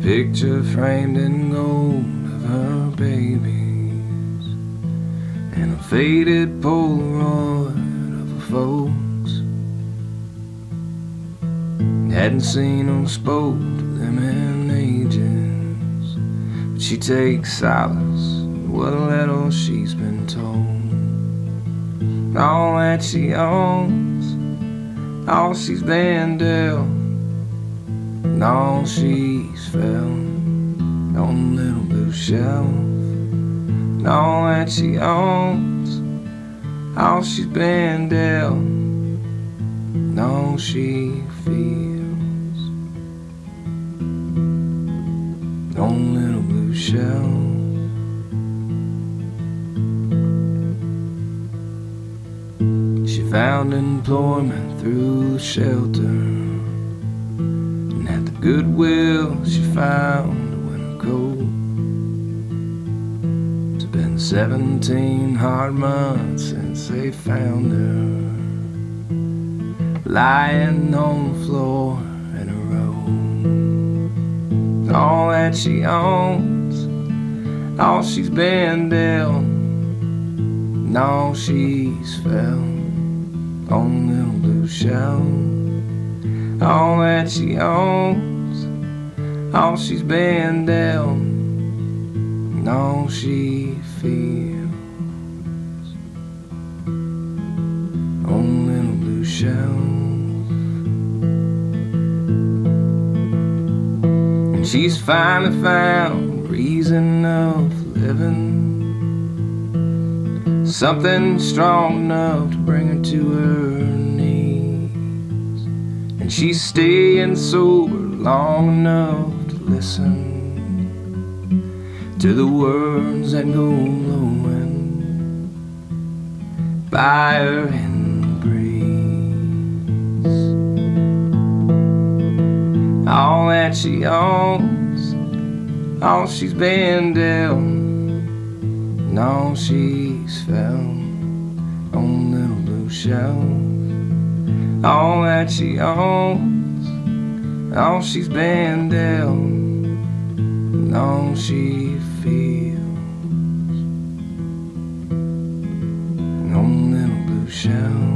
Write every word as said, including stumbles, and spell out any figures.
picture framed in gold of her babies, and a faded Polaroid of her folks. Hadn't seen or spoke to them in ages, but she takes solace in what little she's been told. All that she owns, all she's been dealt, and all she's felt on a little blue shelf. And all that she owns, all she's been dealt, and all she feels on a little blue shelf. She found employment through the shelter, and at the Goodwill she found a winter coat. It's been seventeen hard months since they found her, lying on the floor in a row. All that she owns, all she's been dealt, and all she's felt on a little blue shelf. All that she owns, all she's been dealt, and all she feels on a little blue shelf. And she's finally found a reason of living, something strong enough to bring her to her knees. And she's staying sober long enough to listen to the words that go blowing by her in the breeze. All that she owns, all she's been dealt, and all she's felt on a little blue shelf. All that she owns, all she's been dealt, and all she feels on a little blue shelf.